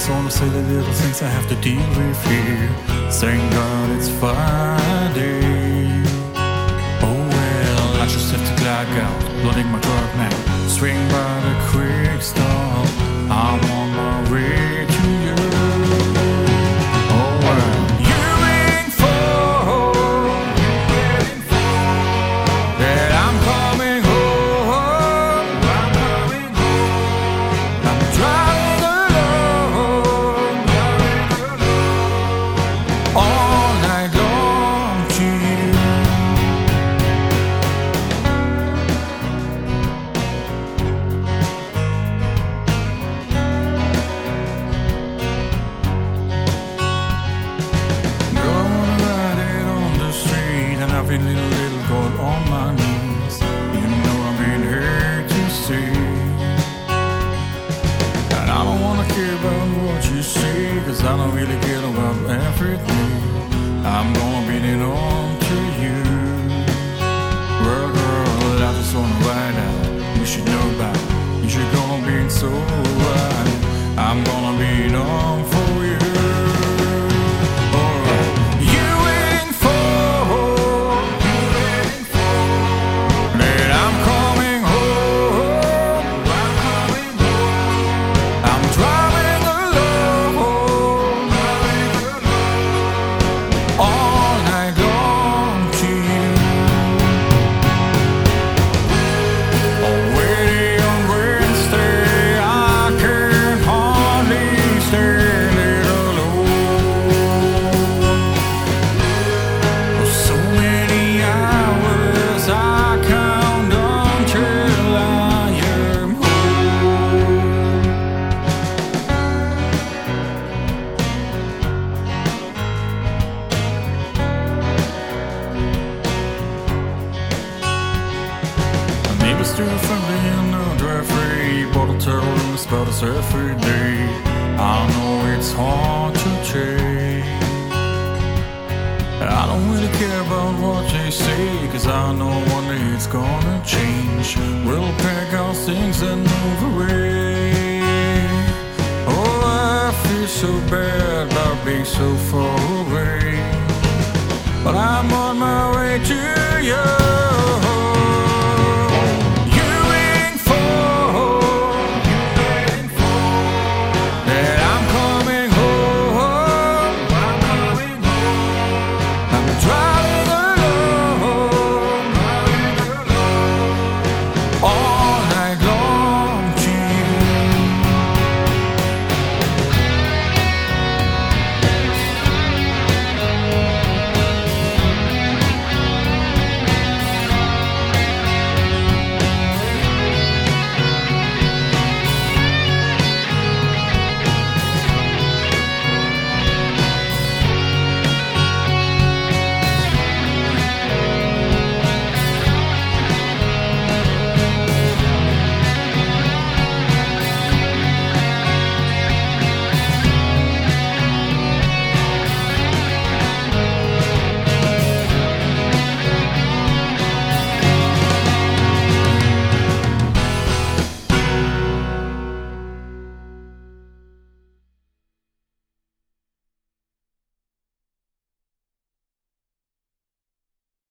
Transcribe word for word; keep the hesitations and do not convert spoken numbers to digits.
just wanna say the little things I have to deal with here. Thank God it's Friday. Oh well, I just have to clock out, loading my truck now. Swing by the quick stop, I'm on my way to you. Oh well, you ain't for that I'm coming home. I'm coming home. I'm driving alone, all night long to you. I've been a little, little God on my knees. You know I've been here to stay. And I don't wanna care about what you say, cause I don't really care about everything. I'm gonna beat it on to you. Well girl, I just wanna ride out. You should know about it. You should gonna be so right. I'm gonna beat on for you. Still friendly and no drive free. Bottle turtle in the spot us every day. I know it's hard to change. I don't really care about what they say, cause I know one day it's gonna change. We'll pack our things and move away. Oh, I feel so bad about being so far away, but I'm on my way to you.